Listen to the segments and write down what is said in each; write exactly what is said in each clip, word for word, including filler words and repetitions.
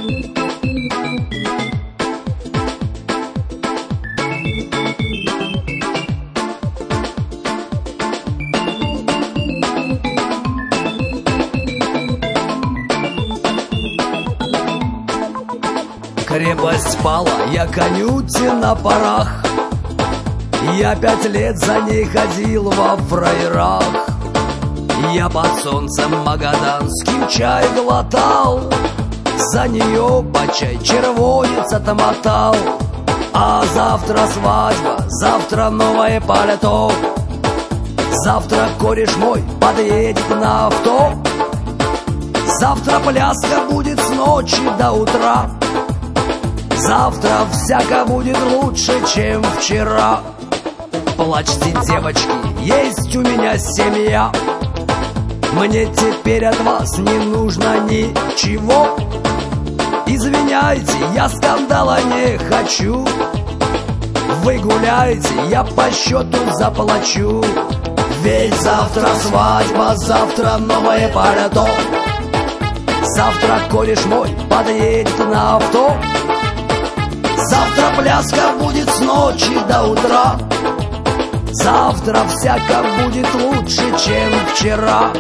Крепость пала, я конюте на парах. Я пять лет за ней ходил во фраерах. Я под солнцем магаданским чай глотал, за нее по чай червонец отмотал. А завтра свадьба, завтра новое пальто. Завтра кореш мой подъедет на авто. Завтра пляска будет с ночи до утра. Завтра всяко будет лучше, чем вчера. Плачьте, девочки, есть у меня семья. Мне теперь от вас не нужно ничего. Извиняйте, я скандала не хочу. Вы гуляете, я по счету заплачу. Ведь завтра свадьба, завтра новое пальто. Завтра кореш мой подъедет на авто. Завтра пляска будет с ночи до утра. Завтра всяко будет лучше, чем вчера.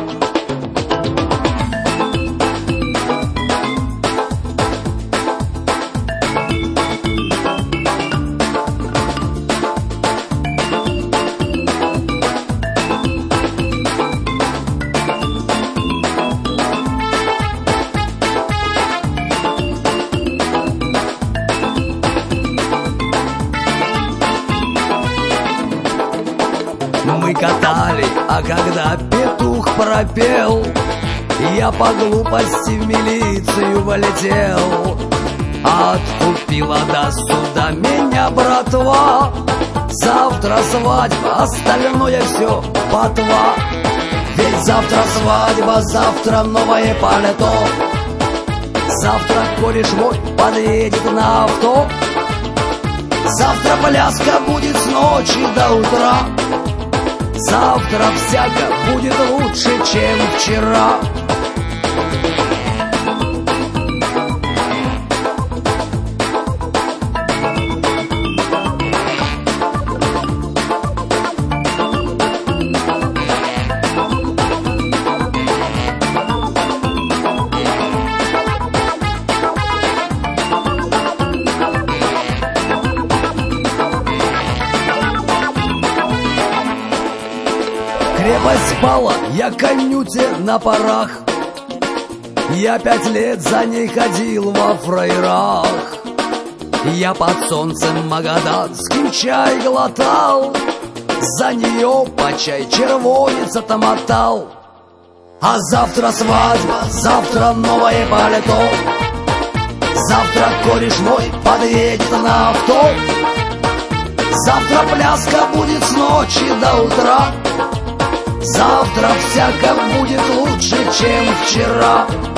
Мы катали, а когда петух пропел, я по глупости в милицию вылетел. Откупила до суда меня братва. Завтра свадьба, остальное все ботва. Ведь завтра свадьба, завтра новое пальто. Завтра кореш мой подъедет на авто. Завтра пляска будет с ночи до утра. Завтра всяко будет лучше, чем вчера. Крепость пала, я конюте на парах. Я пять лет за ней ходил во фраерах. Я под солнцем магаданским чай глотал, за нее по чай червонец отмотал. А завтра свадьба, завтра новое пальто. Завтра кореш мой подъедет на авто. Завтра пляска будет с ночи до утра. Завтра всяко будет лучше, чем вчера.